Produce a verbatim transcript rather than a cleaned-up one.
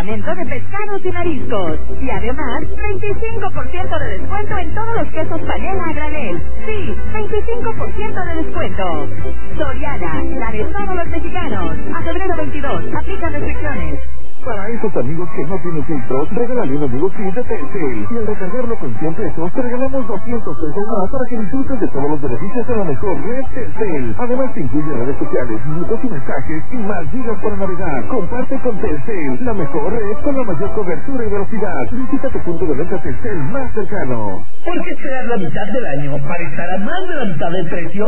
departamento de pescados y mariscos. Y además, veinticinco por ciento de descuento en todos los quesos panela a granel. Sí, veinticinco por ciento de descuento. Soriana, la de todos los mexicanos. A febrero veintidós, aplica restricciones. Para esos amigos que no tienen filtros, regálale un amigo kit de Telcel. Y al recargarlo con cien pesos, te regalamos doscientos pesos más para que disfrutes de todos los beneficios de la mejor red Telcel. Además te incluye redes sociales, minutos y mensajes y más gigas para navegar. Comparte con Telcel, la mejor red con la mayor cobertura y velocidad. Visita tu punto de venta Telcel más cercano. ¿Por qué esperar la mitad del año para estar a más de la mitad del precio?